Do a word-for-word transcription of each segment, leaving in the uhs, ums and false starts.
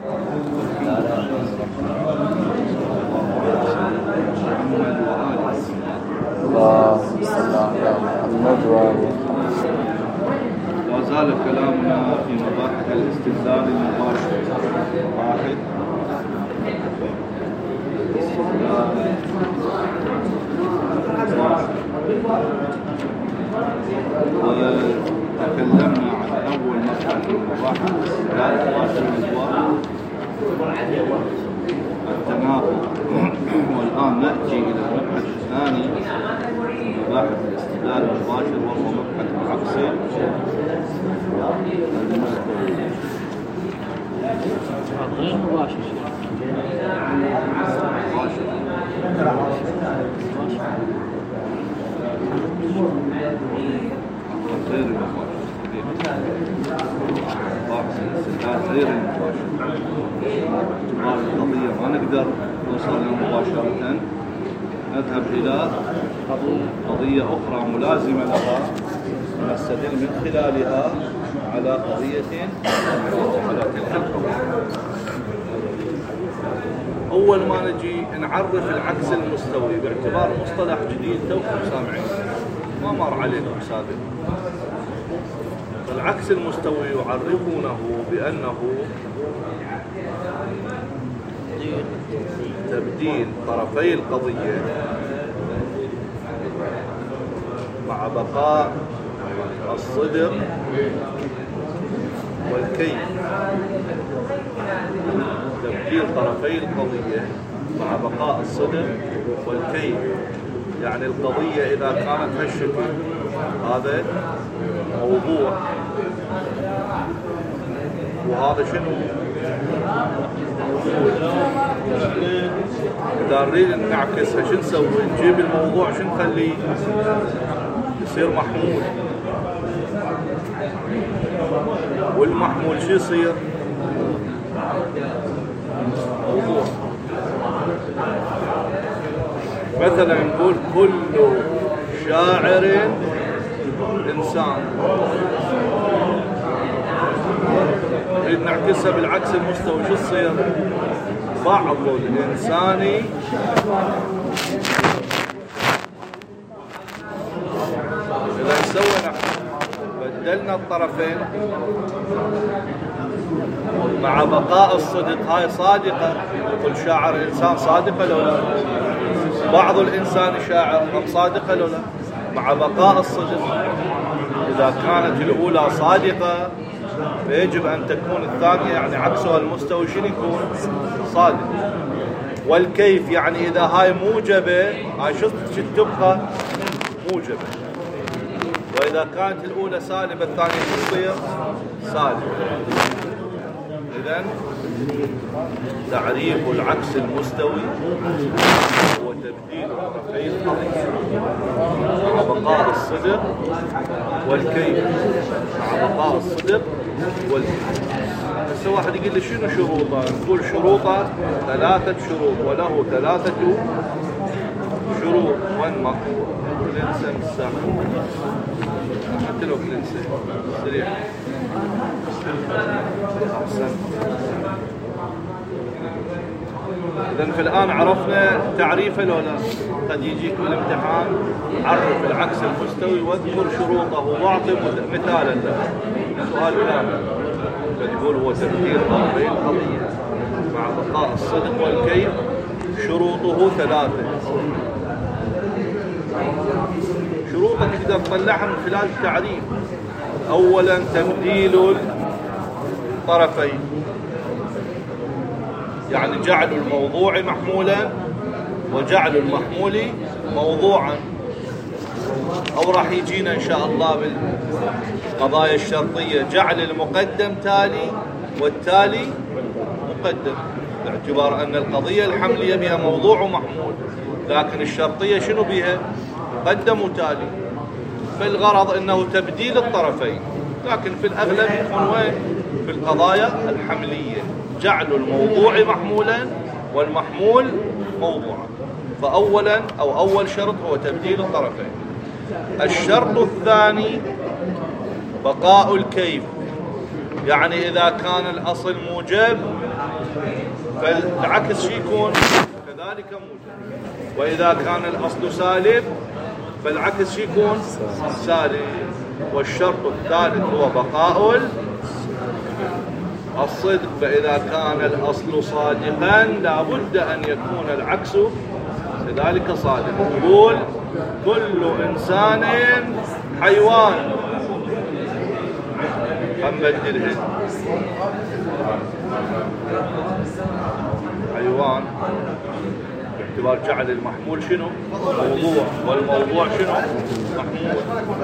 اللهم صل على محمد وآله. لا زال كلامنا في مباحث الاستدلال المباشر. واحد، وتكلمنا عن أول مرحلة من مباحث الاستدلال المباشر وهو التناقض. والآن نأتي إلى المبحث الثاني من مباحث الاستدلال المباشر وهو مبحث العكس المستوي. غير مباشر. غير المباشر. غير المباشر. اعتبار القضية ما نقدر نوصل لها مباشرة، نذهب إلى قضية أخرى ملازمة لها نستدل من خلالها على قضية على تلك القضية. أول ما نجي نعرف العكس المستوي باعتبار مصطلح جديد توكم سامعين ما مر عليكم سابقا. العكس المستوي يعرفونه بأنه تبديل طرفي القضية مع بقاء الصدر والكيف. تبديل طرفي القضية مع بقاء الصدر والكيف، يعني القضية إذا كانت هالشكل هذا موضوع وهذا شنو؟ إذا نريد نعكسها شو نسوي؟ نجيب الموضوع شو نخليه؟ يصير محمول، والمحمول شو يصير؟ موضوع. مثلا نقول كل شاعر إنسان، نريد نعكسها بالعكس المستوي شو تصير؟ بعض الإنسان إذا سوينا بدلنا الطرفين مع بقاء الصدق، هاي صادقة. كل شاعر إنسان صادقة لو لا؟ بعض الإنسان شاعر هم صادقة لو لا؟ مع بقاء الصدق. إذا كانت الأولى صادقة فيجب أن تكون الثانية يعني عكسها المستوي شنو يكون؟ صادق. والكيف يعني إذا هاي موجبة هاي شو تبقى؟ موجبة. وإذا كانت الأولى سالبة الثانية تصير سالبة. إذن تعريف العكس المستوي هو تبديل طرفي القضية مع بقاء الصدر والكيف، مع بقاء الصدر والكيف. هسه واحد يقول لي شنو شروطه؟ نقول شروطه ثلاثة شروط، وله ثلاثة شروط. وين ماكو؟ كلنسة مساحة حتى لو كلنسة سريع. إذن في الآن عرفنا تعريفه لو لا؟ قد يجيك بالامتحان عرف العكس المستوي واذكر شروطه واعطي مثالا له. سؤال كامل قد يقول هو تبديل طرفي القضية مع بقاء الصدق والكيف، شروطه ثلاثة. شروطه تقدر تطلعها من خلال التعريف. أولا تبديل الطرفين، يعني جعل الموضوع محمولا وجعل المحمول موضوعا. أو راح يجينا إن شاء الله بالقضايا الشرطية جعل المقدم تالي والتالي مقدم، باعتبار أن القضية الحملية بها موضوع ومحمول، لكن الشرطية شنو بها؟ مقدم وتالي. فالغرض أنه تبديل الطرفين، لكن في الأغلب يكون وين؟ في القضايا الحملية جعل الموضوع محمولا والمحمول موضوعا. فأولا أو أول شرط هو تبديل الطرفين. الشرط الثاني بقاء الكيف، يعني إذا كان الأصل موجب فالعكس شي يكون كذلك موجب، وإذا كان الأصل سالب فالعكس شي يكون سالب. والشرط الثالث هو بقاء الصدق، فإذا كان الأصل صادقا لابد أن يكون العكس كذلك صادق. يقول كل إنسان حيوان، نبدلهن حيوان باعتبار جعل المحمول شنو؟ موضوع، والموضوع شنو؟ محمول.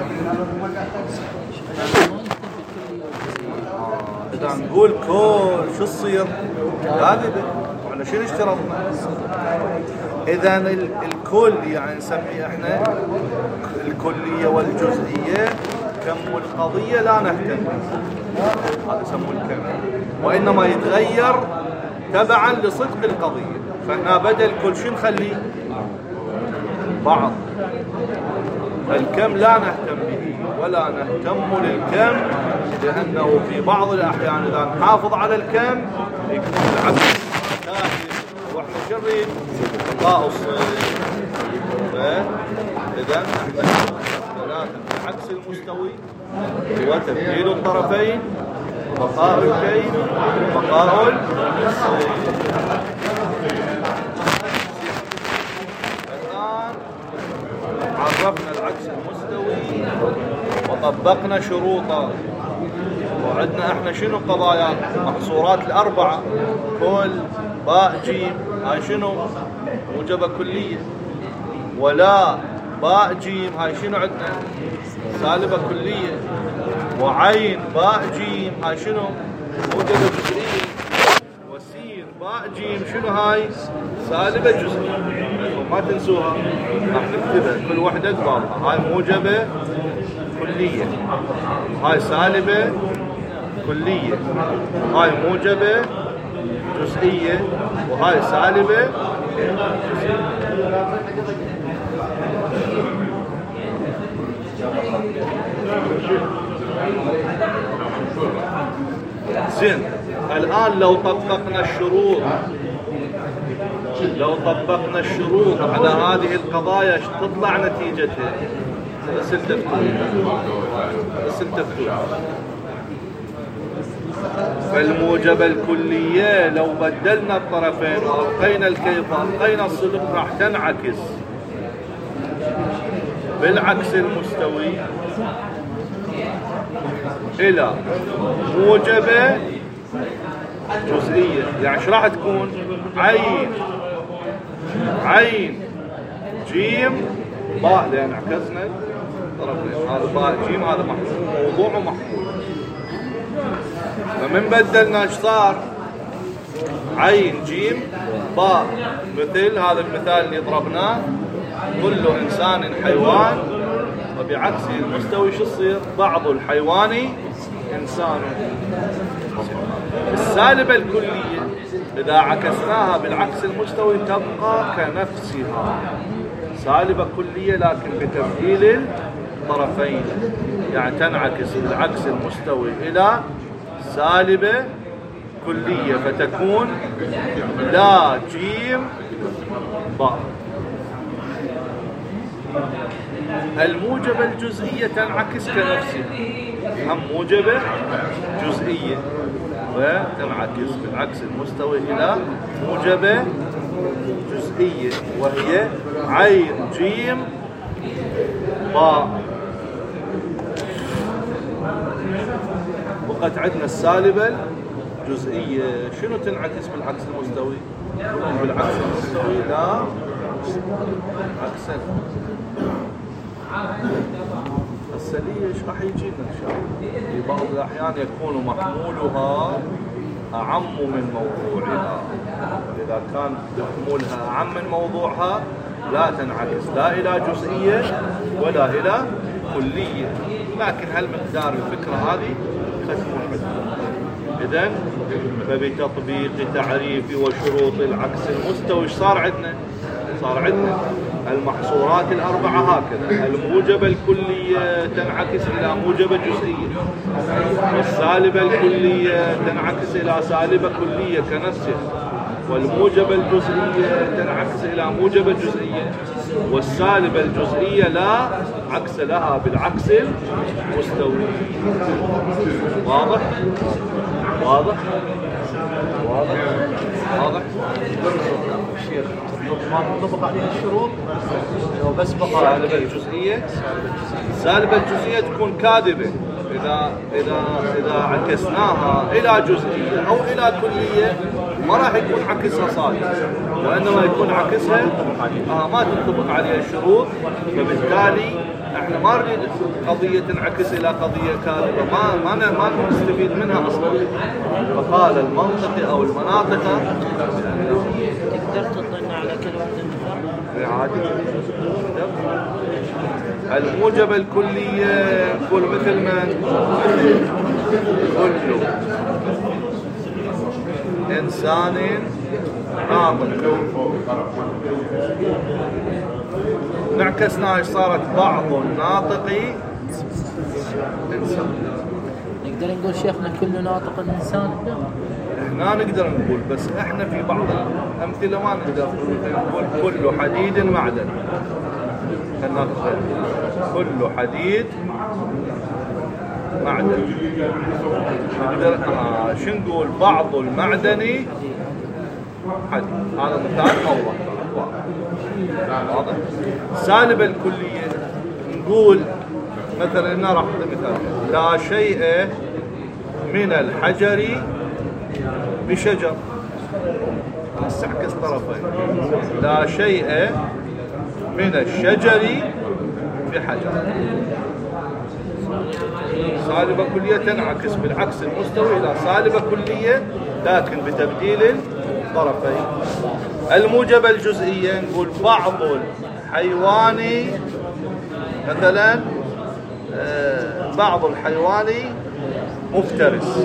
إذا نقول كل شو تصير؟ كاذبة. وإحنا شنو اشترطنا؟ إذا الكل يعني نسميه احنا الكلية والجزئية كم القضية لا نهتم، هذا يسموه الكم، وإنما يتغير تبعا لصدق القضية. فإحنا بدل كل شيء نخليه بعض، فالكم لا نهتم به ولا نهتم للكم، لأنه في بعض الأحيان إذا نحافظ على الكم يكون العكس كافي، وإحنا شرين بقاء الصدق. إذا احنا ثلاثة العكس المستوي هو تبديل الطرفين، بقاء الكيف، بقاء الصدق. الآن عرفنا العكس المستوي وطبقنا شروطه، وعندنا احنا شنو قضايا محصورات الأربعة، كل باء جيم، هاي شنو؟ موجبة كلية. ولا باء جيم، هاي شنو عندنا؟ سالبة كلية. وعين باء جيم، هاي شنو؟ موجبة جزئية. وسين باء جيم شنو هاي؟ سالبة جزئية. ما تنسوها، راح نكتبها كل وحدة قبالها. هاي موجبة كلية، هاي سالبة كلية، هاي موجبة جزئية، وهاي سالبة جزئية. زين، الآن لو طبقنا الشروط لو طبقنا الشروط على هذه القضايا ايش تطلع نتيجتها؟ بس التفتوا بس التفتوا فالموجبة الكلية لو بدلنا الطرفين وأبقينا الكيف وأبقينا الصدق راح تنعكس بالعكس المستوي إلى موجبة جزئية. يعني ايش راح تكون؟ عين عين جيم باء، لأن عكسنا طرفين، هذا باء جيم، هذا محمول، موضوع ومحمول. فمن بدلنا ايش صار؟ عين جيم باء، مثل هذا المثال اللي ضربناه، كل إنسان حيوان، وبعكس المستوي شو يصير؟ بعض الحيوان إنسان. السالبة الكلية إذا عكسناها بالعكس المستوي تبقى كنفسها، سالبة كلية لكن بتبديل الطرفين، يعني تنعكس العكس المستوي إلى سالبة كلية، فتكون لا جيم باء. الموجبة الجزئية تنعكس كنفسها، هم موجبة جزئية وتنعكس بالعكس المستوي إلى موجبة جزئية، وهي عين جيم باء. وقد عندنا السالبة الجزئية شنو تنعكس بالعكس المستوي؟ بالعكس المستوي لا عكسا. السلية ايش راح يجينا ان شاء الله؟ في بعض الاحيان يكون محمولها اعم من موضوعها، اذا كان محمولها اعم من موضوعها لا تنعكس لا الى جزئية ولا الى كلية، لكن هل مقدار الفكرة هذه ختموا عندنا. اذا فبتطبيق تعريف وشروط العكس المستوي ايش صار عندنا؟ صار عندنا المحصورات الأربعة هكذا: الموجبة الكلية تنعكس إلى موجبة جزئية، والسالبة الكلية تنعكس إلى سالبة كلية كنفسها، والموجبة الجزئية تنعكس إلى موجبة جزئية، والسالبة الجزئية لا عكس لها بالعكس المستوي. واضح؟ واضح؟ واضح؟ واضح؟ الشيخ ما تطبق عليه الشروط لو بس بقى السالبة الجزئية السالبة الجزئية تكون كاذبة إذا إذا إذا عكسناها إلى جزئية أو إلى كلية ما راح يكون عكسها صالح، وإنما يكون عكسها آه ما تنطبق عليها الشروط، فبالتالي احنا ما نريد قضية تنعكس إلى قضية كاذبة، ما ما ما نستفيد منها أصلا. فقال المنطق أو المناطق تقدر تطلنا على كل واحدة منها؟ عادي. الموجبة الكلية نقول مثل ما كل إنسان ناطق، نعكسنا ايش صارت؟ بعض الناطق إنسان. نقدر نقول شيخنا كل ناطق إنسان؟ احنا نقدر نقول، بس احنا في بعض الأمثلة ما نقدر نقول كل حديد معدن. كل حديد معدن. نقدر آه شو نقول؟ بعض المعدن حديد. هذا مثال أوضح. واضح؟ سالبة الكلية نقول مثلا هنا راح اعطي مثال: لا شيء من الحجر بشجر. نستعكس طرفين: لا شيء من الشجر بحجر. سالبة كلية تنعكس بالعكس المستوي إلى سالبة كلية لكن بتبديل طرفين. الموجبة الجزئية نقول بعض الحيوان مثلا آه بعض الحيوان مفترس.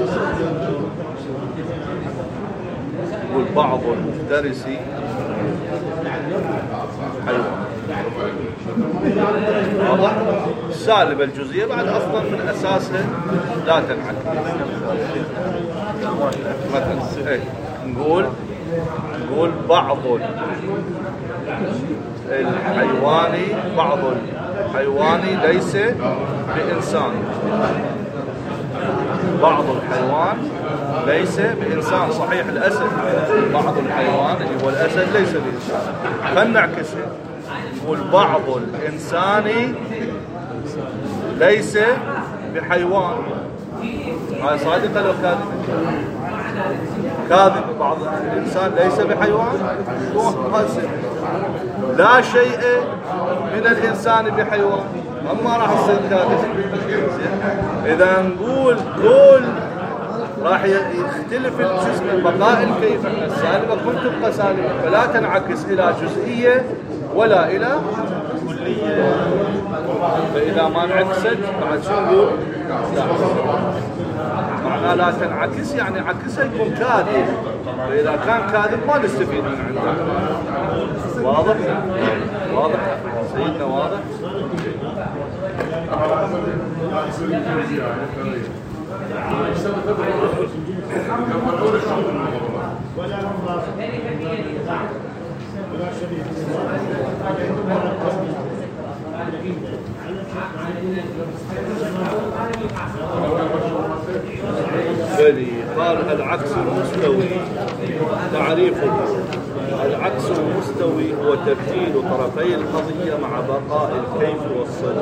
نقول بعض المفترس حيوان. واضح؟ السالبة الجزئية بعد أصلا من أساسها لا تنعكس. مثلا إيه نقول نقول بعض الحيوان بعض الحيوان ليس بإنسان. بعض الحيوان ليس بإنسان. صحيح الأسد بعض الحيوان اللي هو الأسد ليس بإنسان، فلنعكسه نقول بعض الإنسان ليس بحيوان. هاي صادقة لو كاذبة؟ كاذب. بعض الإنسان ليس بحيوان. لا شيء من الإنسان بحيوان، أما راح يصير كاذب. إذا نقول كل راح يختلف الجزء من بقاء الكيف. السالبة كنت تبقى سالبة فلا تنعكس إلى جزئية ولا إلى كلية. فإذا ما انعكست بعد شو نقول؟ لا. معناه لا تنعكس يعني عكسها يكون كاذب، فإذا كان كاذب ما نستفيد من عنده. واضح؟ واضح؟ سيدنا واضح؟ بلي قال العكس المستوي. تعريفه: العكس المستوي هو تبديل طرفي القضية مع بقاء الكيف والصلة.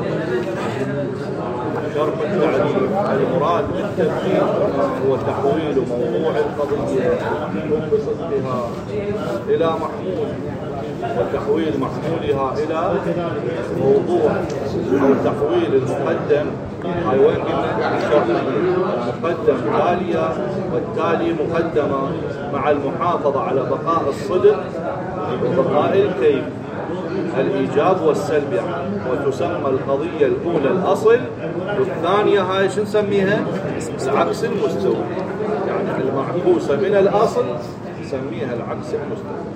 شرط التعريف: المراد بالتبديل هو تحويل موضوع القضية بصدقها إلى محمول، وتحويل محمولها إلى موضوع، أو تحويل المقدم. هاي وين قلنا؟ الشرطية: المقدم تالية والتالي مقدمة، مع المحافظة على بقاء الصدق وبقاء الكيف، الإيجاب والسلب يعني. وتسمى القضية الأولى الأصل، والثانية هاي شو نسميها؟ العكس المستوي، يعني المعكوسة من الأصل نسميها العكس المستوي.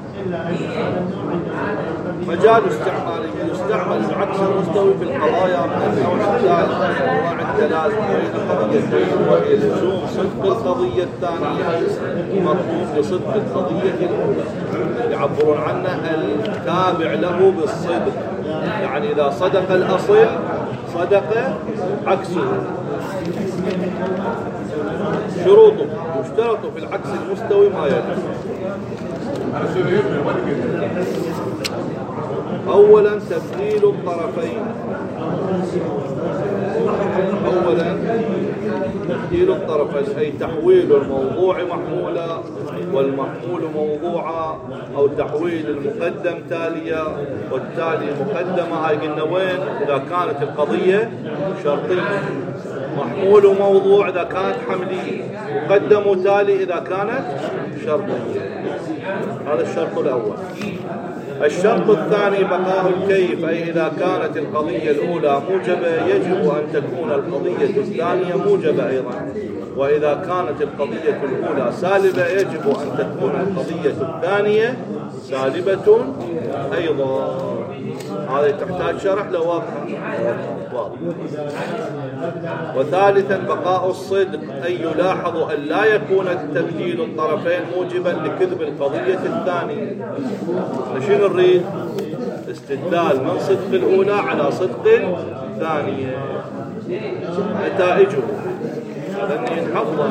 مجال استعماله يستعمل العكس المستوي في القضايا من النوع الثالث انواع الثلاث بين قضيتين، وهي لزوم صدق القضيه الثانيه مطلوب لصدق القضيه الاولى. يعبرون عنه التابع له بالصدق، يعني اذا صدق الاصل صدق عكسه. شروطه يشترط في العكس المستوي ما يلي: أولا تبديل الطرفين. أولا تبديل الطرفين أي تحويل الموضوع محمولا والمحمول موضوعا، أو تحويل المقدم تاليا والتالي مقدمة. هاي قلنا وين؟ إذا كانت القضية شرطية. محمول وموضوع إذا كانت حملية، مقدم وتالي إذا كانت شرطية. هذا الشرط الأول. الشرط الثاني بقاء الكيف، أي إذا كانت القضية الأولى موجبة يجب أن تكون القضية الثانية موجبة أيضا، وإذا كانت القضية الأولى سالبة يجب أن تكون القضية الثانية سالبة أيضا. هذا تحتاج شرح لو واضح. وثالثا بقاء الصدق، أي يلاحظ أن لا يكون تبديل الطرفين موجبا لكذب القضية الثانية. شنو نريد؟ استدلال من صدق الأولى على صدق الثانية. نتائجه هذا ينحفظ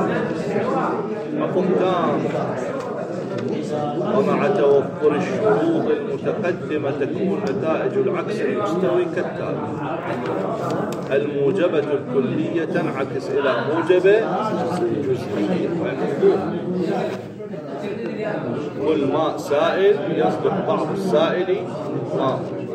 حفظ تام. ومع توفر الشروط المتقدمة تكون نتائج العكس المستوي كالتالي: الموجبة الكلية تنعكس إلى موجبة جزئية. كل ماء سائل يصبح بعض السائل ماء.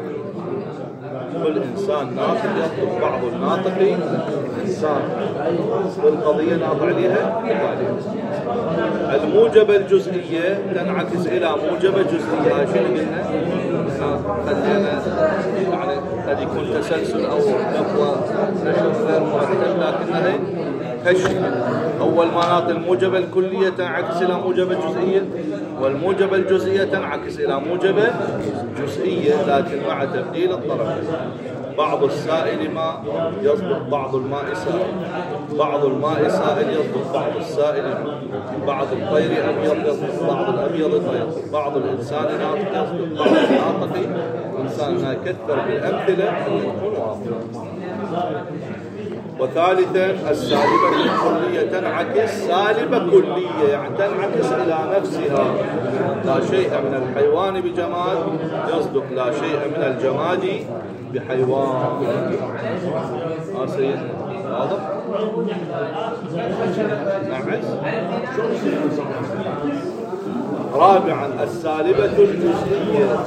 كل إنسان ناطق يصبح بعض الناطق إنسان. والقضية ناطق عليها عليها. الموجبة الجزئية تنعكس إلى موجبة جزئية. شنو قلنا؟ خلينا يعني قد يكون تسلسل أو نقوة غير مرتب، لكنها كشف. أول ما ناطق الموجبة الكلية تنعكس إلى موجبة جزئية، والموجبة الجزئية تنعكس إلى موجبة جزئية لكن مع تبديل الطرفين. بعض السائل ماء يصبح بعض الماء سائل، بعض الماء سائل يصبح بعض السائل ماء، بعض الطير أبيض يصبح بعض الأبيض طير، بعض الإنسان ناطق يصبح بعض الناطق إنسان. كثر بالأمثلة يكون واضح. وثالثا السالبة الكلية تنعكس سالبة كلية، يعني تنعكس إلى نفسها. لا شيء من الحيوان بجماد يصدق لا شيء من الجماد بحيوان. ها سيد واضح؟ نعكس. رابعا السالبة الجزئية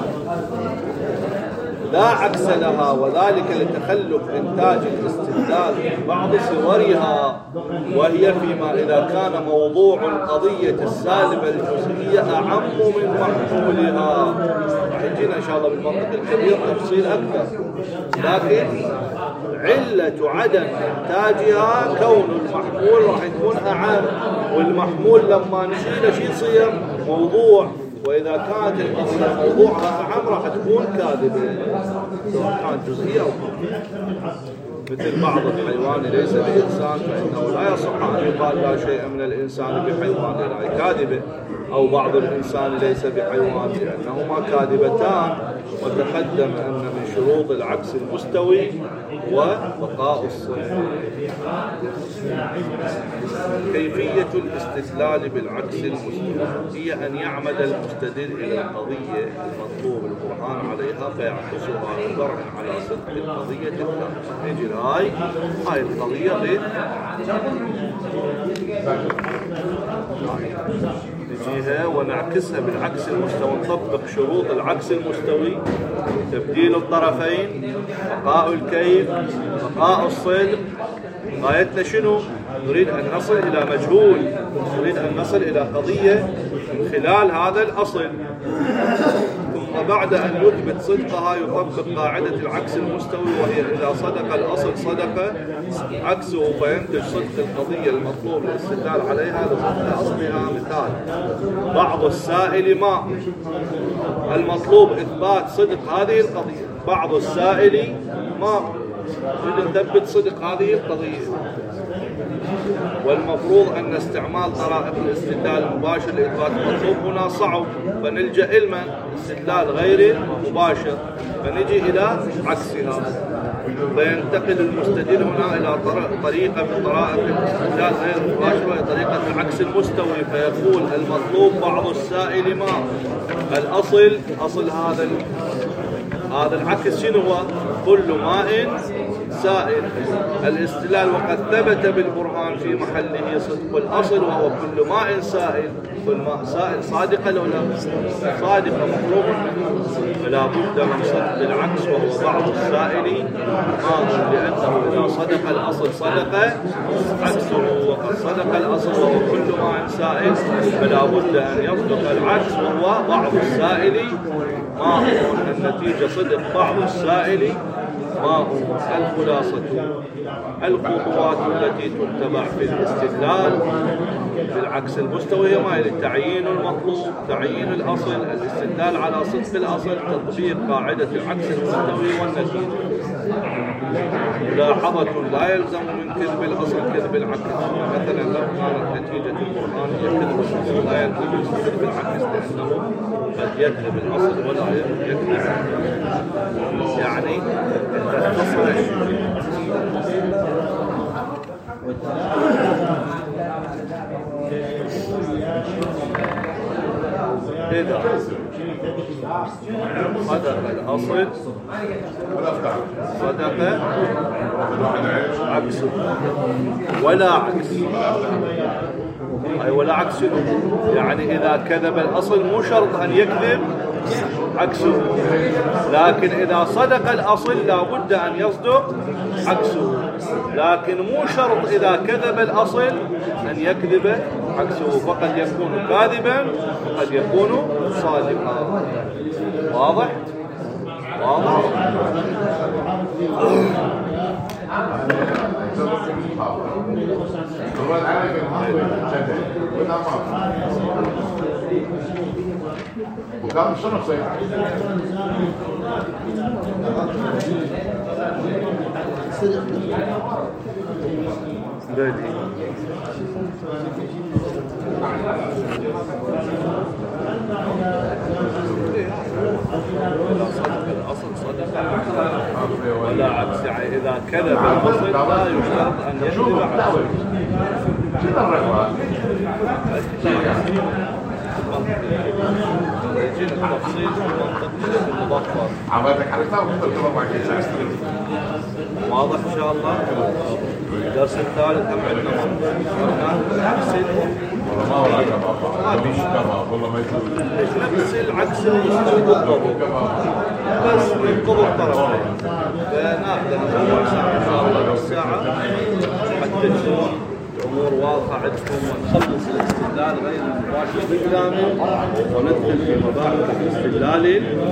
لا عكس لها، وذلك لتخلف إنتاج الاستدلال في بعض صورها، وهي فيما إذا كان موضوع القضية السالبة الجزئية أعم من محمولها. راح يجينا إن شاء الله بالمنطق الكبير تفصيل أكثر، لكن علة عدم إنتاجها كون المحمول راح يكون أعم، والمحمول لما نشيله شو يصير؟ موضوع. وإذا كانت القضية موضوعها أعم راح تكون كاذبة سواء كانت جزئية أو كاملة. مثل بعض الحيوان ليس بإنسان فإنه لا يصح أن يقال لا شيء من الإنسان بحيوان لأنها كاذبة، أو بعض الإنسان ليس بحيوان لأنهما كاذبتان. وتقدم أن من شروط العكس المستوي وبقاء الصدق. كيفية الاستدلال بالعكس المستوي هي أن يعمد المستدل إلى القضية المطلوب البرهان عليها فيعكسها ببرهن على صدق القضية الثانية. نجي هاي هاي القضية غير نجيها ونعكسها بالعكس المستوي. نطبق شروط العكس المستوي: تبديل الطرفين، بقاء الكيف، بقاء الصدق. غايتنا شنو؟ نريد أن نصل إلى مجهول، نريد أن نصل إلى قضية من خلال هذا الأصل. ثم وبعد أن يثبت صدقها يطبق قاعدة العكس المستوي، وهي إذا صدق الأصل صدق عكسه فينتج صدق القضية المطلوب الاستدلال عليها لصدق أصلها. مثال: بعض السائل ماء، المطلوب إثبات صدق هذه القضية. بعض السائل ماء، نريد نثبت صدق هذه القضية. والمفروض أن استعمال طرائق الاستدلال المباشر لإثبات المطلوب هنا صعب، فنلجأ إلى استدلال غير مباشر، فنجي إلى عكسها. فينتقل المستدل هنا إلى طريقة من طرائق الاستدلال غير المباشر، وهي طريقة العكس المستوي، فيقول المطلوب بعض السائل ماء، الأصل أصل هذا هذا العكس شنو هو؟ كل ماء سائل. الاستدلال وقد ثبت بالبرهان في محله صدق الأصل وهو كل ماء سائل. كل ماء سائل صادقة لو لا صادقة مطلوب منه، فلا بد من صدق العكس وهو بعض السائل ماء، لأنه إذا صدق الأصل صدق عكسه، وقد صدق الأصل وهو كل ماء سائل فلا بد أن يصدق العكس وهو بعض السائل ماء. النتيجة صدق بعض السائل ماء. الخلاصة: الخطوات التي تتبع في الاستدلال بالعكس المستوي هي ما يلي: تعيين المطلوب، تعيين الأصل، الاستدلال على صدق الأصل، تطبيق قاعدة العكس المستوي، والنتيجة. ملاحظة: لا يلزم من كذب الأصل كذب العكس. مثلا لو كانت نتيجة القرآن هي كذب الأصل لا يلزم من كذب العكس، لأنه قد يكذب الأصل ولا يكذب. يعني اختصر إذا صدق الأصل صدق عكسه ولا عكس. أي ولا عكسه، يعني إذا كذب الأصل مو شرط أن يكذب عكسه، لكن إذا صدق الأصل لا بد أن يصدق عكسه، لكن مو شرط إذا كذب الأصل أن يكذب عكسه، فقد يكون كاذبا وقد يكون صادقا. واضح؟ واضح؟ وكان شنو صيد؟ بدي الأصل صدق ولا عكس، يعني إذا كذب الأصل لا يشترط أن يكذب عكسه. شنو الرقم؟ يجينا التفصيل في منطقة المظفر. عملتك عرفتها وقلت له معك. واضح إن شاء الله. الدرس الثالث هم عندنا نفس نفس العكس المستوي بالضبط، بس ننقض الطرفين. فناخذ أول ساعة إن شاء الله، نص ساعة حتى تكون الأمور واضحة عندكم، ونخلص الاستدلال غير المباشر بالكامل وندخل في مباحث الاستدلال